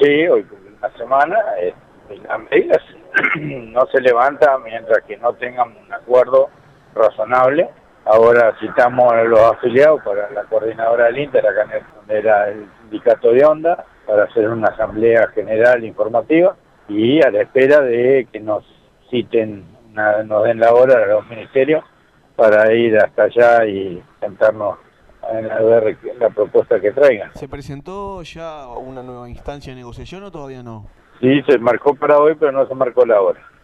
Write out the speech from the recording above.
Sí, hoy cumple una semana. Las medidas no se levantan mientras que no tengan un acuerdo razonable. Ahora citamos a los afiliados para la coordinadora del Inter, acá donde era el sindicato de Onda, para hacer una asamblea general informativa y a la espera de que nos citen, nos den la hora a los ministerios para ir hasta allá y sentarnos a ver la propuesta que traigan. ¿Se presentó ya una nueva instancia de negociación o todavía no? Sí, se marcó para hoy, pero no se marcó la hora.